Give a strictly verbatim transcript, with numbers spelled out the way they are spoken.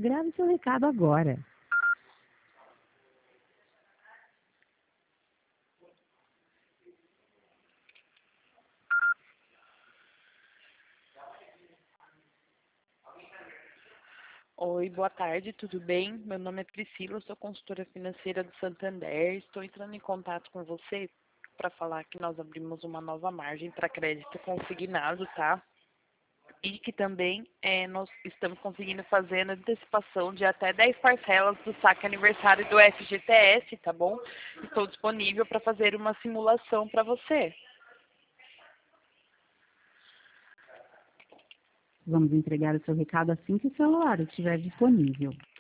Grave seu recado agora. Oi, boa tarde, tudo bem? Meu nome é Priscila, eu sou consultora financeira do Santander. Estou entrando em contato com você para falar que nós abrimos uma nova margem para crédito consignado, tá? E que também é, nós estamos conseguindo fazer a antecipação de até dez parcelas do saque aniversário do F G T S, tá bom? Estou disponível para fazer uma simulação para você. Vamos entregar o seu recado assim que o celular estiver disponível.